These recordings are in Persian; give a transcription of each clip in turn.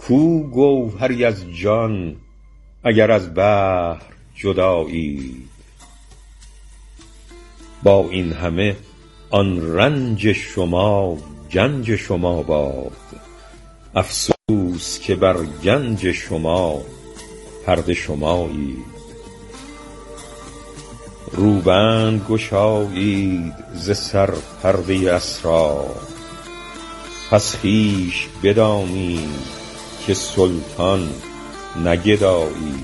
کو گوهری از جان اگر از بحر جدایی؟ با این همه آن رنج شما گنج شما باد، افسوس که بر گنج شما پرده شمایی. روبند گشایید ز سر پرده اسرار، پس خویش بدانید که سلطان نه گدایی.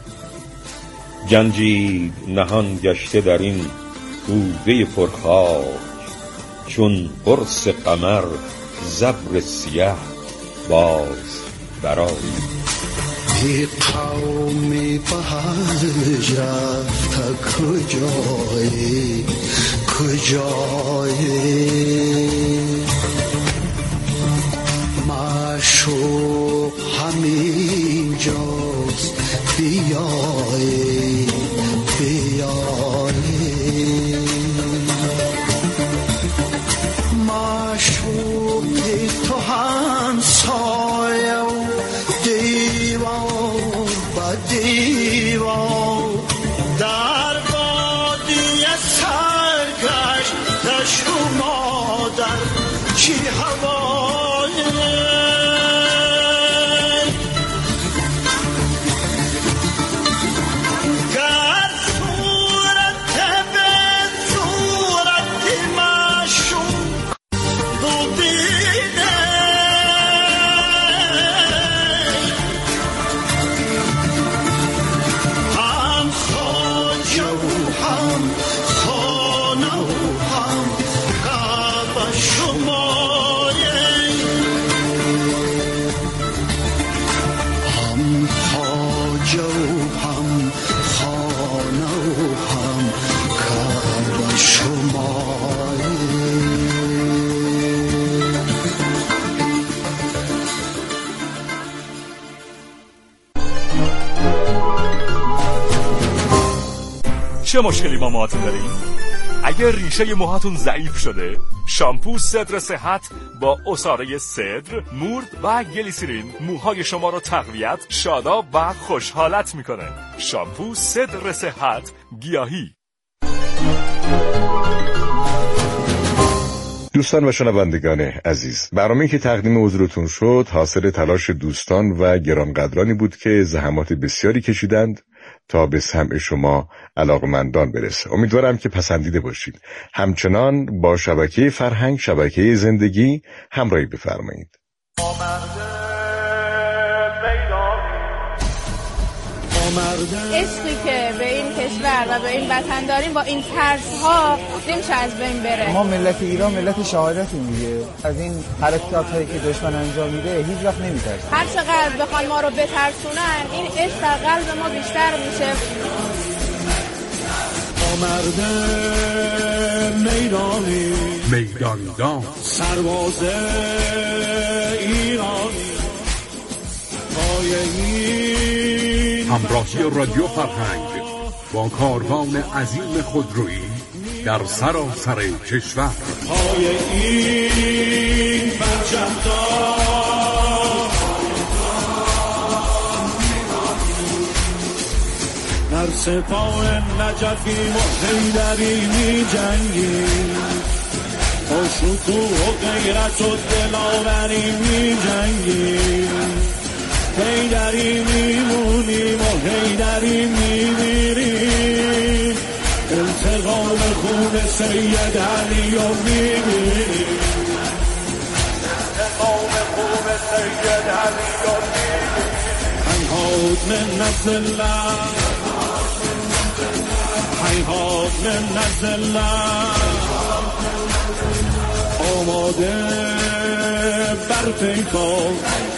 گنجی نهان گشته در این کوزه پرخاک، چون قرص قمر زبر سیه باز برآیی. ای قومی بهج رفته کجایی کجایی؟ معشوق همین جاست، بیایی بیایی. معشوق تو هم سایه و دیوار با دیوار، در وادی سرگشت دشت و مادر چی هوای. چه مشکلی با موهاتون دارین؟ اگر ریشه موهاتون ضعیف شده، شامپو صدر صحت با عصاره صدر، مورد و گلیسرین موهای شما رو تقویت، شاداب و خوشحالت میکنه. شامپو صدر صحت گیاهی. دوستان و شنوندگان عزیز، برنامه‌ای که تقدیم حضورتون شد حاصل تلاش دوستان و گرانقدرانی بود که زحمات بسیاری کشیدند تا به سمع شما علاقمندان برسه. امیدوارم که پسندیده باشید. همچنان با شبکه فرهنگ، شبکه زندگی همراهی بفرمایید. عشقی که به این کشور و به این وطن داریم با این ترس‌ها نمیشه از بین بره. ما ملت ایران ملت شهادتیم دیگه. از این حرکات‌هایی که دشمن انجام میده هیچ وقت نمی‌ترسیم. هر چقدر بخوان ما رو بترسونن، این عشق در قلب ما بیشتر میشه. آمرده میدانی میداندان سرباز ایرانی، همراهی رادیو فرهنگ با کاروان عظیم خودرویی در سراسر کشور. پای این برجمدار در سپاه نجفی و حیدری می جنگی، با شکوه و غیرت و دلاوری می جنگی. حیدری میمونیم و حیدری میمیریم، انتقام خون سید علی رو میمیریم، انتقام خون سید علی رو میمیریم. هیهات من نزل الله، هیهات من نزل الله، آماده بر پیکار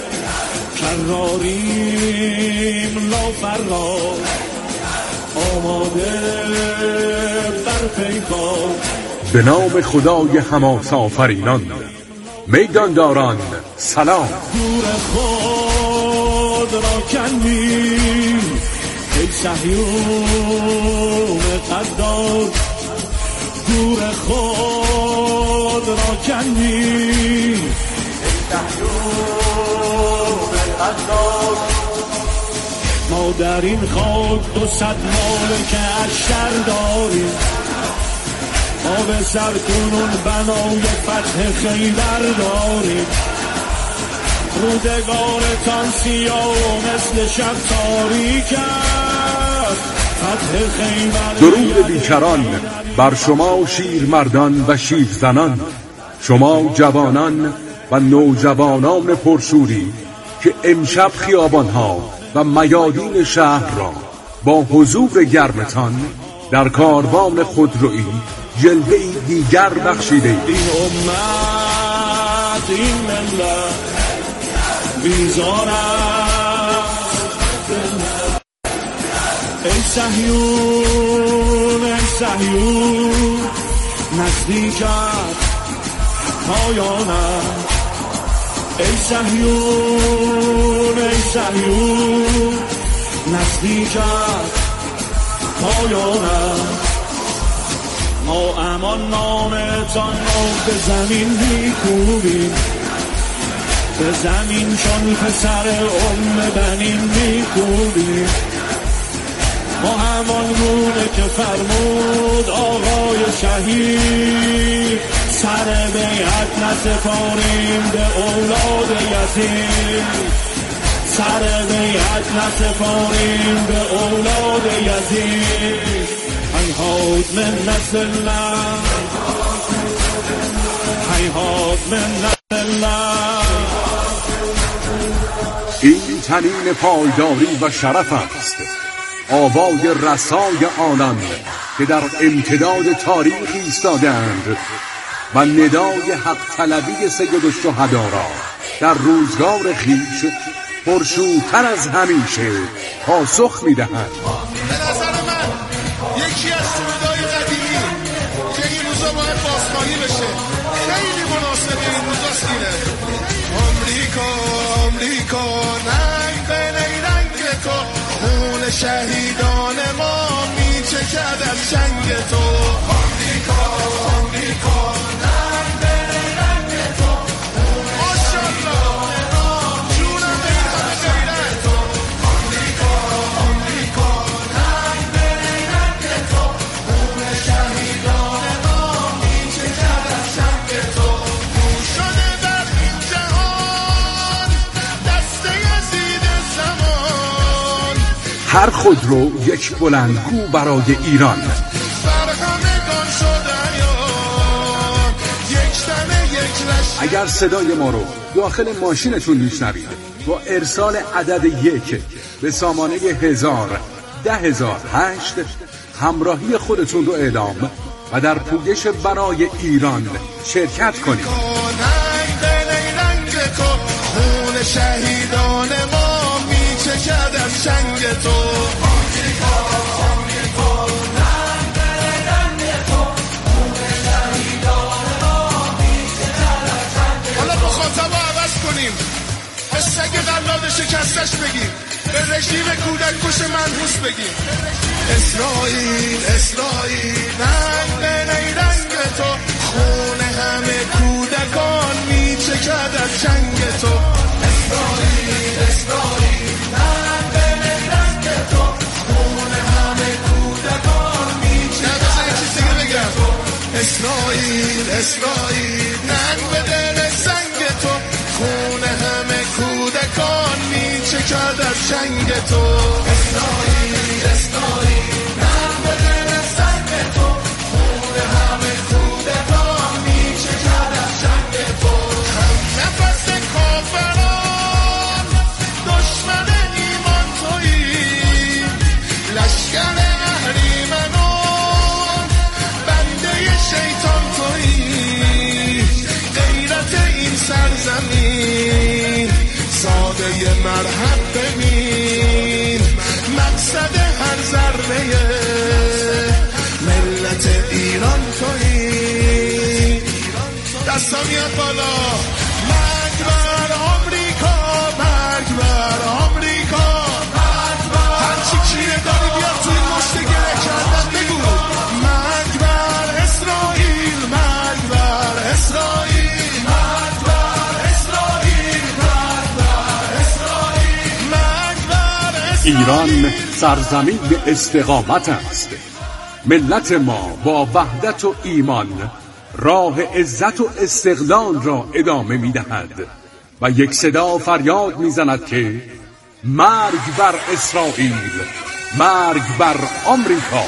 کراریم لا فرار، آماده بر پیکار. به نام خدای حماس آفرینان، میدان داران سلام. دور خود را کندیم ای صهیون قدار، دور خود را کندیم ای صهیون ما در این خاک 200 مالک اشتر داریم، ما به سر کنون بنای فتح خیبر داریم. روزگارتان سیاه و مثل شب تاریک است، فتح خیبر. درود بیکران بر شما شیرمردان و شیرزنان، شما جوانان و نوجوانان پرشوری که امشب خیابانها و میادین شهر را با حضور گرمتان در کاروان خودرویی جلوه‌ای دیگر بخشیده اید. این امت، این ملت بیزار است. ای صهیون، ای صهیون، نزدیک است پایانم. ای صهیون، ای صهیون، نزدیک است پایانم. ما امان نامتان را به زمین میکوبیم، به زمین چون پسر بنین میکوبیم. ما همان گونه که فرمود آقای شهید، سر بیعت نسپاریم به اولاد یتیم، سر بیعت نسپاریم به اولاد یتیم. هیهات من نسل الله، هیهات من نسل الله. این تنین پایداری و شرف است، آوای رسای آنان که در امتداد تاریخ ایستادند و ندای حق طلبی سید الشهدا را در روزگار خویش پرشورتر از همیشه پاسخ می‌دهند. به نظر من یکی از سرودهای قدیمی که این روزا باید بازخواهی بشه، خیلی مناسب این روزاست اینه. آمریکا، آمریکا، رنگ به رنگ تو، خون شهیدان ما میچکد از جنگ تو. آمریکا، آمریکا، رنگ به رنگ تو، ماشاءالله جونم به این همه غیرت تو. آمریکا، آمریکا، رنگ به رنگ تو، خون شهیدان ما میچکد از جنگ تو. شده در این جهان دسته یزید زمان، هر خودرو یک بلندگو برای ایران. اگر صدای ما رو داخل ماشینتون میشنوید با ارسال عدد 1 به سامانه 1000 10008 همراهی خودتون رو اعلام و در پویش برای ایران شرکت کنید. خون شهیدان ما میچکد از جنگ تو. سگ قلاد شکستش بگیم، به رژیم کودک کش منحوس بگیم. اسرائیل، اسرائیل، رنگ به رنگ تو، خون همه کودکان میچکد از جنگ تو. اسرائیل، اسرائیل، رنگ به رنگ تو، خون همه کودکان میچکد از جنگ تو. اسرائیل، اسرائیل، رنگ به رنگ تو، خون همه کودکان میچکد از جنگ تو. اسرائیل، اسرائیل، رنگ به رنگ تو، خون همه کودکان میچکد از جنگ تو. هم نفس کافران دشمن ایمان تویی، لشکر اهریمنان بنده شیطان تویی. غیرت این سرزمین ساده مرهم ببین، مقصد هر ضربه ملت ایران تویی. دستا میاد بالا، مرگ بر آمریکا، مرگ بر آمریکا، هرچی کیه داری بیاد توی مشت گره کردن بگو. مرگ بر اسرائیل، مرگ بر اسرائیل، مرگ بر اسرائیل، مرگ بر اسرائیل. ایران سرزمین استقامت است. ملت ما با وحدت و ایمان راه عزت و استقلال را ادامه می‌دهد و یک صدا فریاد می‌زند که مرگ بر اسرائیل، مرگ بر آمریکا.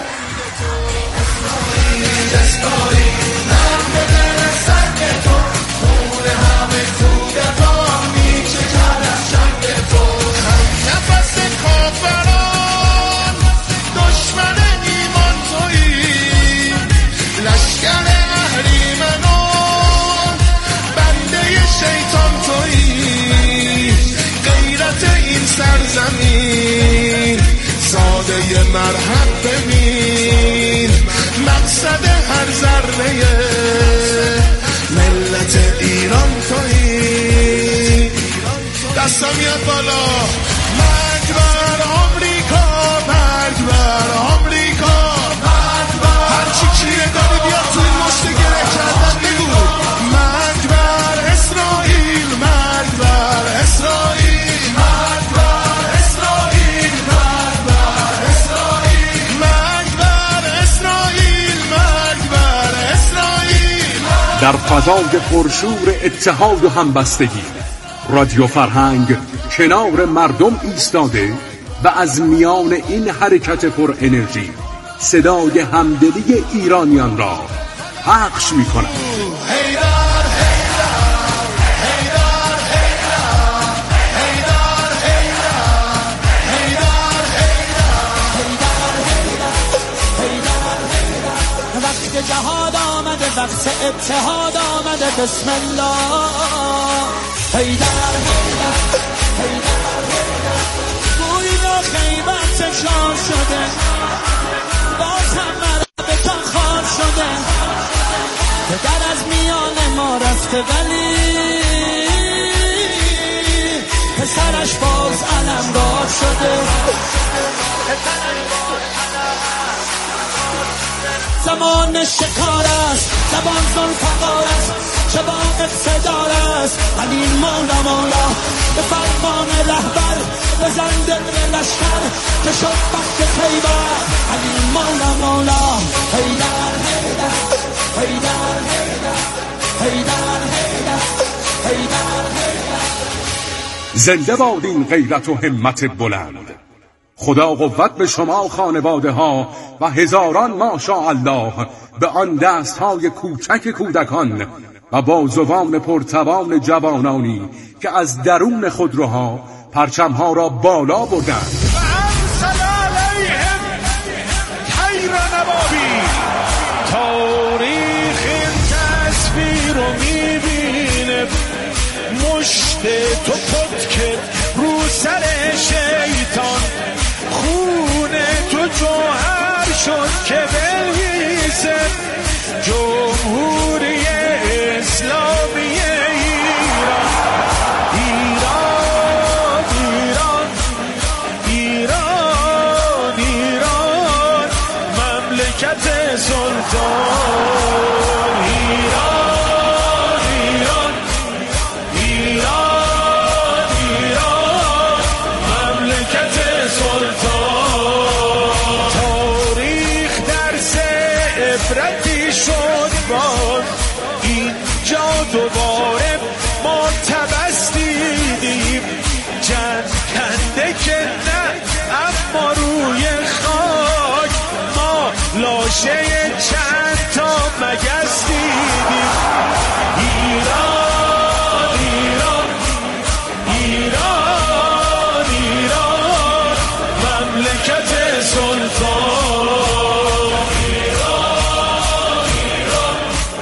سرزمین ساده مرحب ببین، مقصد هر ذره ملت ایران تویی. دستا میاد بالا. مرگ بر آمریکا، مرگ بر آمریکا، هر چی کیه داری بیاد توی مشت گره کردن بگو. مرگ بر اسرائیل، مرگ بر اسرائیل، در فضای پرشور اتحاد و همبستگی رادیو فرهنگ کنار مردم ایستاده و از میان این حرکت پر انرژی صدای همدلی ایرانیان را پخش می کند. جهاد آمده، وقت اتحاد آمده، بسم الله. حیدر گوی را خیبر تکرار شده، باز هم مرد تا خار شده. پدر از میان ما رفته ولی پسرش باز علمدار شده. زمان شکار است، زبان ذوالفقار است، چه با اقتدار است. علی مولا مولا به فرمان رهبر، بزن دل لشکر که شد وقت خیبر. علی مولا مولا حیدر حیدر حیدر حیدر حیدر حیدر. زنده باد این غیرت و همت بلند. خدا قوت به شما خانواده ها و هزاران ماشاءالله به آن دست های کوچک کودکان و بازوان پرتوان جوانانی که از درون خودروها پرچم ها را بالا بردند. تاریخ تصویر رو میبینه، مشت تو پد که رو سر شیطان، خون تو جوهر شد که بنویسه جمهوری اسلامی ایران. ایران ایران ایران ایران مملکت سلطان. ایران ایران ایران ایران مملکت سلطان. تاریخ درس عبرتی شد باز، اینجا دوباره ما تبس دیدیم. جنگ کنده که نه، اما روی خاک ما لاشه چند تا مگس دیدیم. ایران ایران ایران ایران مملکت سلطان. ایران ایران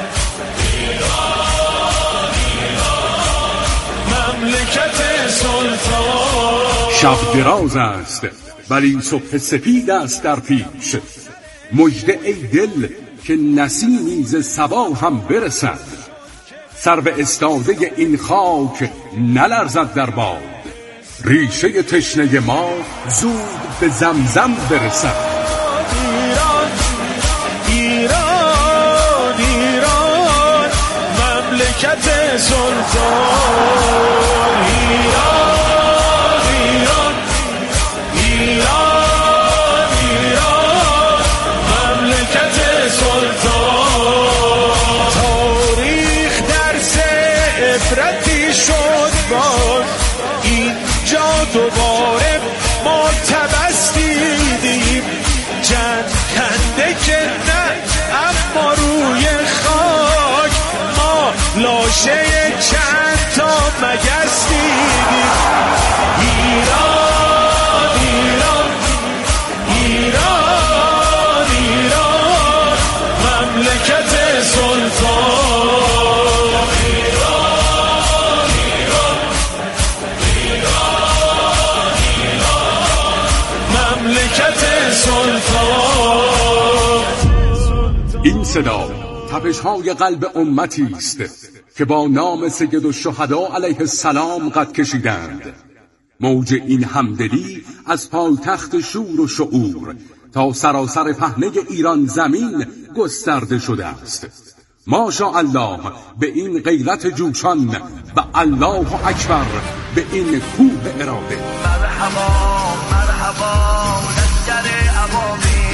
ایران ایران مملکت سلطان. شب دراز است ولی صبح سپید است در پیش. مژده ای دل که نسیمی ز صبا هم برسد. سرو استاده این خاک نلرزد در باد. ریشه تشنه ما زود به زمزم برسد. ایران ایران ایران مملکت سلطان. ایران ایران ایران دوباره ما تبس دیدیم، جنگنده که نه اما روی خاک ما لاشه چند تا مگس دیدیم. ایران ایران ایران ایران مملکت سلطان، این صدا تپش‌های قلب امتی است که با نام سید الشهدا علیه السلام قد کشیدند. موج این همدلی از پایتخت شور و شعور تا سراسر پهنه ایران زمین گسترده شده است. ماشاءالله به این غیرت جوشان و الله اکبر به این کوه اراده. مرحبا مرحبا لشکر ابابیل،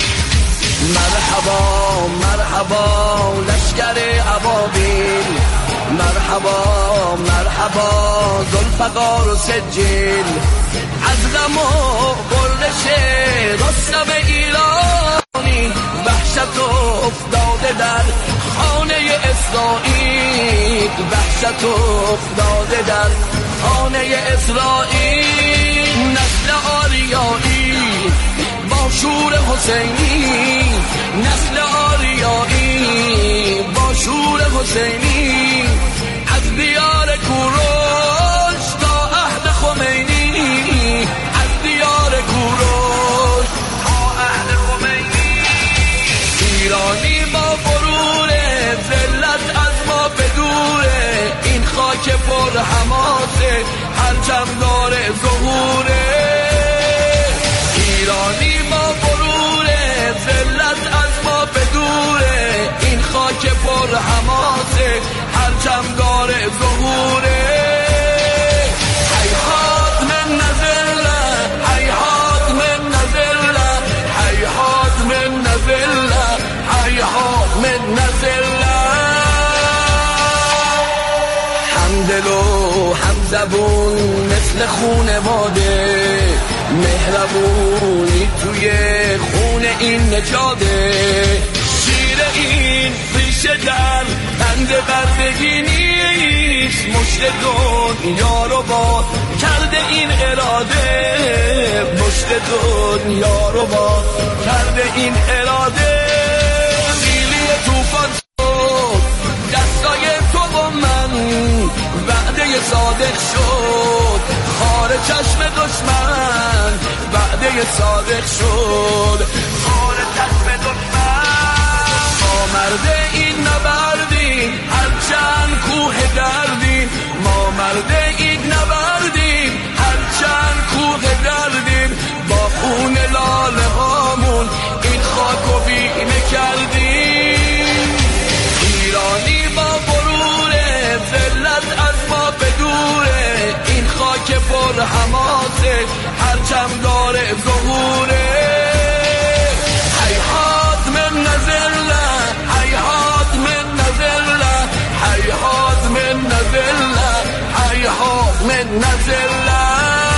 مرحبا مرحبا لشکر ابابیل، مرحبا مرحبا ذوالفقار و سجیل، از غم و بردش رستم ایرانی وحشت افتاده در خانه اسرائیل، وحشت افتاده در خانه اسرائیل. نسل آریایی با شور حسینی، نسل آریایی با شور حسینی، از دیار کوروش تا عهد خمینی، از دیار کوروش تا عهد خمینی. ایرانی با غرور ذلت از ما بدوره، این خاک پر حماسه پرچم دار ظهوره. ایرانی با غرور ذلت از ما بدوره، این خاک پر حماسه پرچمدار ظهوره. هیهات من نزله، هیهات من نزله، هیهات من نزله، هیهات من نزله. همدل و همزبون مثل خونواده، مهربونی توی خون این نجاده. شیر این ریشه در بند بردگی نیست، مشت دنیا رو با کرده این اراده، مشت دنیا رو با کرده این اراده. سیلی توفان شد دستای تو و من، وعده صادق شد خار چشم دشمن، وعده صادق شد خار چشم دشمن. ما مرد این نبردیم هرچند کوه دردیم، ما مرد این نبردیم هرچند کوه دردیم. با خون لاله هامون این خاکو بیمه کردیم. ایرانی با غرور ذلت از ما بدوره، این خاک پر حماسه پرچمدار ظهوره. هیهات من نزله، هیهات من نزله، هیهات من نزله، هیهات من نزله.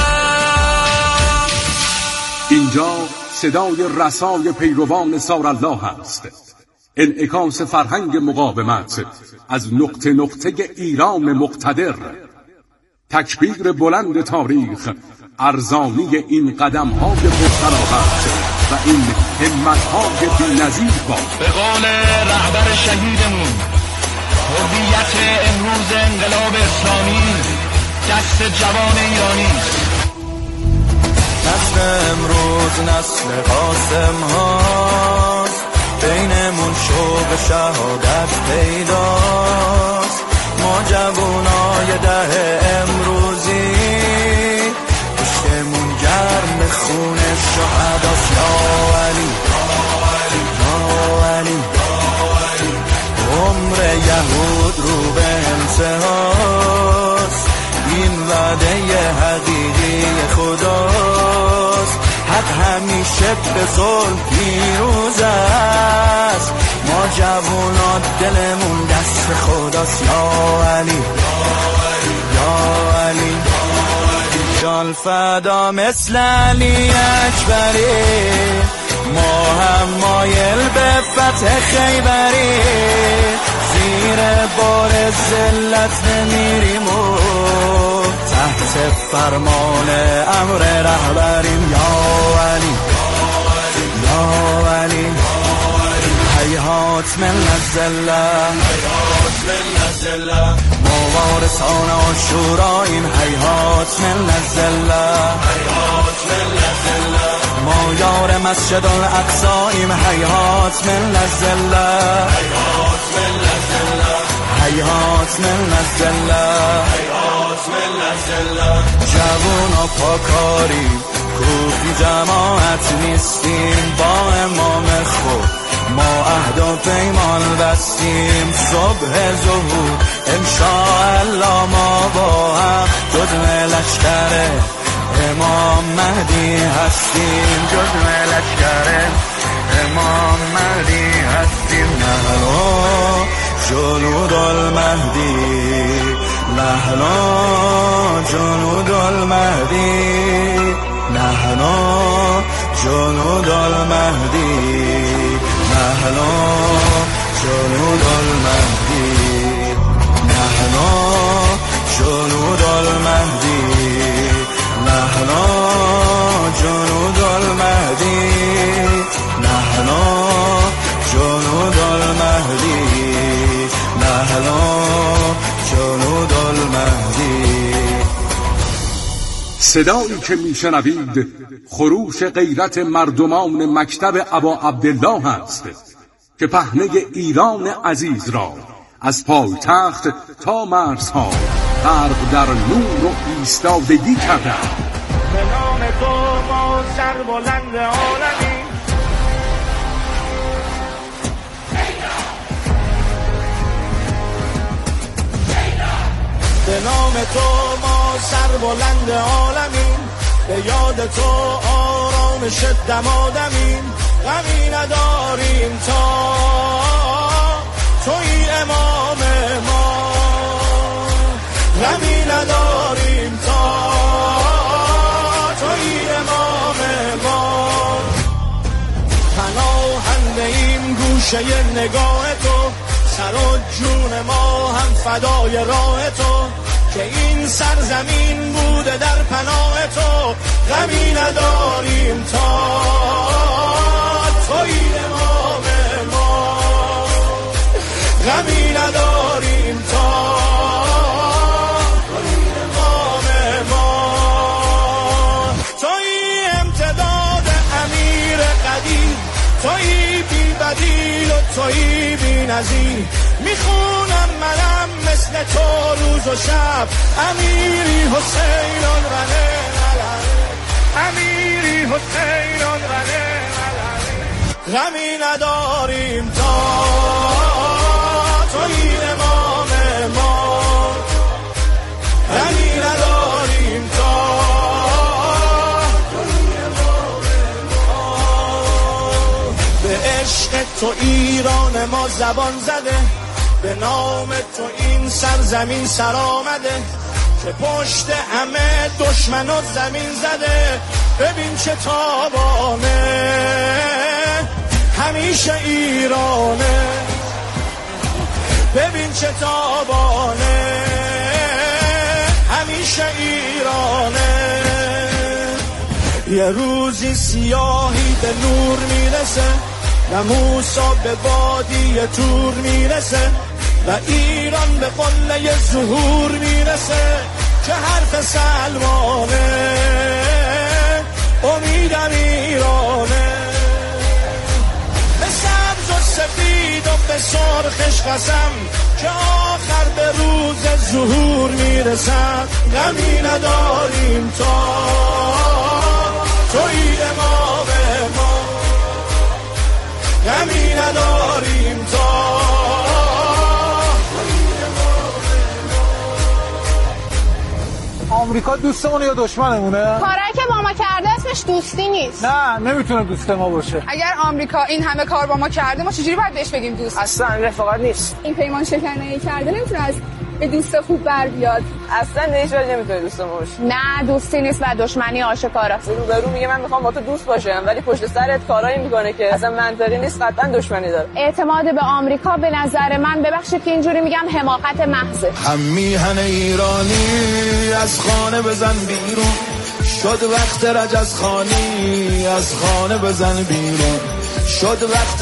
اینجا صدای رسای پیروان سارالله است، انعکاس فرهنگ مقاومت از نقطه نقطه ایران مقتدر. تکبیر بلند تاریخ، ارزانی این قدم‌های پرفراغت و این همت‌های بی‌نظیر باد. به قول رهبر شهیدمون، هویت امروز انقلاب اسلامی دست جوان ایرانی است. نسل امروز نسل قاسم هاست، بینمون شوق شهادت پیداست. ما جوانای ده امروزی پشتمون گرم خون شهداست. یا علی یا علی، عمر یهود رو به انتهاست، این وعده حقیقی خداست. حق همیشه به ظلم پیروز است، ما جوانان دلمون دست خداست. یا علی یا علی یا جان فدا مثل علی اکبری، ما هم مایل به فتح خیبری، زیر بار ذلت نمیریم و تحت فرمان امر رهبریم. یا علی یا علی هیهات من الذله، ما وارثان عاشوراییم، هیهات من الذله، ما یار مسجد الاقصاییم، هیهات من الذله، هیهات من الذله. جوونا پاکاریم، کوفی جماعت نیستیم، با امام خود ما عهد و پیمان بستیم. صبح ظهور انشاءالله ما با هم جزو لشکر امام مهدی هستیم، جزو لشکر امام مهدی هستیم. نحن جنود المهدی، نحن جنود المهدی، نحن جنود المهدی، نحن جنود المهدی، نحن جنود المهدی، نحن جنود المهدی، نحن جنود المهدی، نحن جنود المهدی. صدایی که میشنوید خروش غیرت مردمان مکتب ابا عبدالله است که پهنه ایران عزیز را از پایتخت تا مرزها غرق در نور و ایستادگی کرده. به نام تو ما سربلند عالمی، به نام تو ما سربلند عالمیم، به یاد تو آرامش دمادمیم. غمی نداریم تا توی امام ما، غمی نداریم تا توی امام ما. پناهنده ایم گوشه نگاه تو، سر و جون ما هم فدای راه تو، که این سرزمین بوده در پناه تو. غمی نداریم تا توی امام ما، غمی نداریم تا توی امام ما. توی امتداد امیر قدیر، توی بی بدیل و توی بی نظیر. میخونم منم مثل تو روز و شب، امیری حسین آنقره ملعه، امیری حسین آنقره ملعه. غمی نداریم تا توی امام ما، غمی نداریم تا توی امام ما. به عشق تو ایران ما زبان زده، به نام تو این سرزمین سر آمده، که پشت همه دشمن و زمین زده. ببین چه تابانه همیشه ایرانه، ببین چه تابانه همیشه ایرانه. یه روزی سیاهی به نور میرسه، و موسی به وادی تور میرسه، و ایران به قله ظهور میرسه. که حرف سلمانه امیدم ایرانه، به سبز و سفید و به سرخش قسم، که آخر به روز ظهور میرسم. غمی نداریم تا توی امام ما، غمی نداریم تا. آمریکا دوستمونه یا دشمنمونه؟ کارایی که با ما کرده اسمش دوستی نیست. نه نمیتونه دوست ما باشه. اگر آمریکا این همه کار با ما کرده، ما چجوری باید بهش بگیم دوست؟ اصلا رفاقت نیست. این پیمان شکنی کرده نمیتونه از به دوست خوب بر بیاد. اصلا هیچ وقت نمیتونه دوست ما باشه. نه دوستی نیست و دشمنی آشکاره. روبرو میگه من میخوام با تو دوست باشم ولی پشت سرت کارایی میکنه که اصلا منطقی نیست، قطعا دشمنی داره. اعتماد به آمریکا به نظر من، ببخشید که اینجوری میگم، حماقت محضه. هم میهن ایرانی از خانه بزن بیرون، شد وقت رجزخانی از خانه بزن بیرون، شد وقت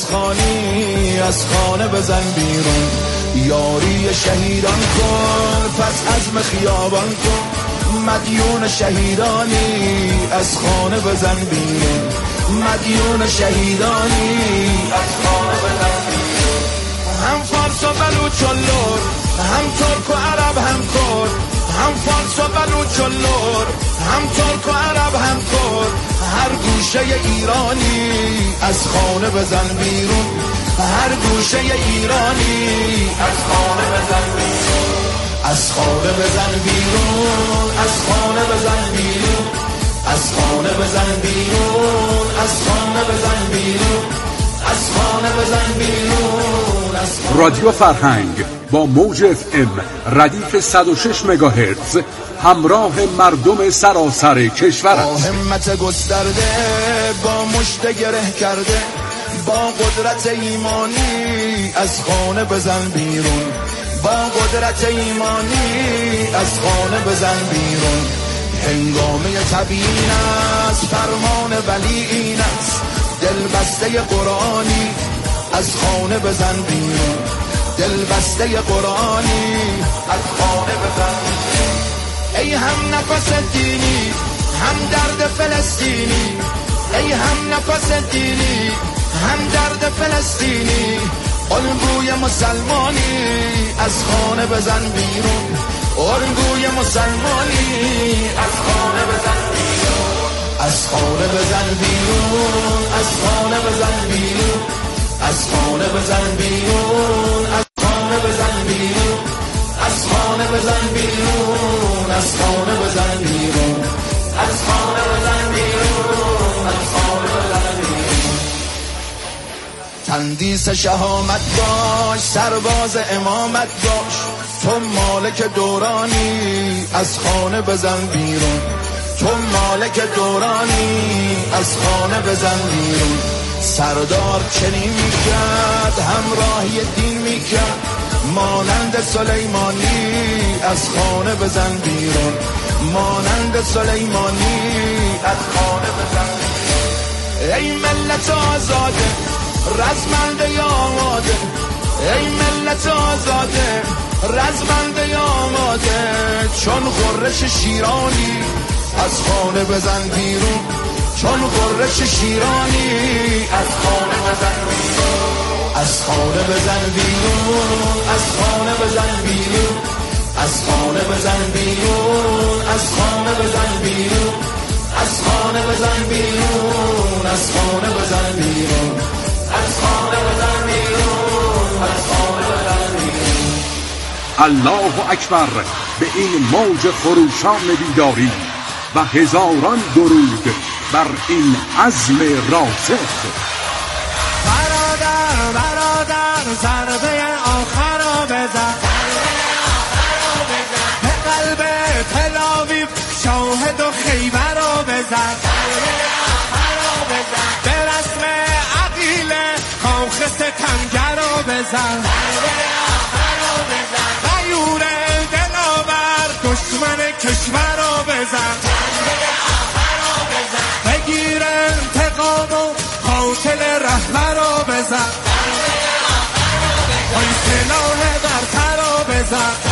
رجزخانی از خانه بزن بیرون. یاری شهیدان کن پس عزم خیابان کن، مدیون شهیدانی از خانه بزن بیرون، مدیون شهیدانی از خانه بزن بیرون. هم فارس و بلوچ و لور، هم ترک و عرب هم کرد، هم فارس و بلوچ و لور، هم ترک و عرب هم کرد. هر گوشه ایرانی از خانه بزن بیرون، هر گوشه ایرانی از خانه بزن بیرون، از خانه بزن بیرون، از خانه بزن بیرون، از خانه بزن بیرون، از خانه بزن بیرون، از خانه بزن بیرون. رادیو فرهنگ با موج FM ردیف 106 مگاهرتز همراه مردم سراسر کشور است. همت گسترده با مشت گره کرده، با قدرت ایمانی از خانه بزن بیرون، با قدرت ایمانی از خانه بزن بیرون. هنگامه تبیین است فرمان ولی این است، دل بسته قرآنی از خانه بزن بیرون، دل بسته قرآنی از خانه بزن بیرون. ای هم نفس دینی هم درد فلسطینی، ای هم نفس دینی هم درد فلسطینی. الگوی مسلمانی از خانه بزن بیرون، الگوی مسلمانی از خانه بزن بیرون، از خانه بزن بیرون، از خانه بزن بیرون، از خانه بزن بیرون، از خانه بزن بیرون، از خانه بزن بیرون، از خانه بزن بیرون، از خانه بزن بیرون، از خانه بزن بیرون. تندیس شهامت باش، سرباز امامت باش، تو مالک دورانی از خانه بزن بیرون، تو مالک دورانی از خانه بزن بیرون. سردار چنین میکرد همراهی دین میکرد، مانند سلیمانی از خانه بزن بیرون، مانند سلیمانی از خانه بزن بیرون. ای ملت آزاده رزمنده آماده، ای ملت آزاده رزمنده آماده، چون خورش شیرانی از خانه بزن بیرون، چون خورش شیرانی از خانه بزن بیرون، از خانه بزن بیرون، از خانه بزن بیرون، از خانه بزن بیرون، از خانه بزن بیرون، از خانه بزن بیرون، از خانه بزن بیرون، از خانه بزن بیرون، از خانه بزن بیرون. الله اکبر به این موج خروشان بیداری و هزاران درود بر این عزم راسخ. برادر برادر ضربه آخر رو بزن، به قلب تل‌آویو شاهد و خیبر رو بزن، به رسم عقیله کاخ ستمگر رو بزن، غیور دلاور دشمن کشور رو بزن، بگیر انتقام و قاتل رهبر رو بزن، آی سلاح برتر رو بزن.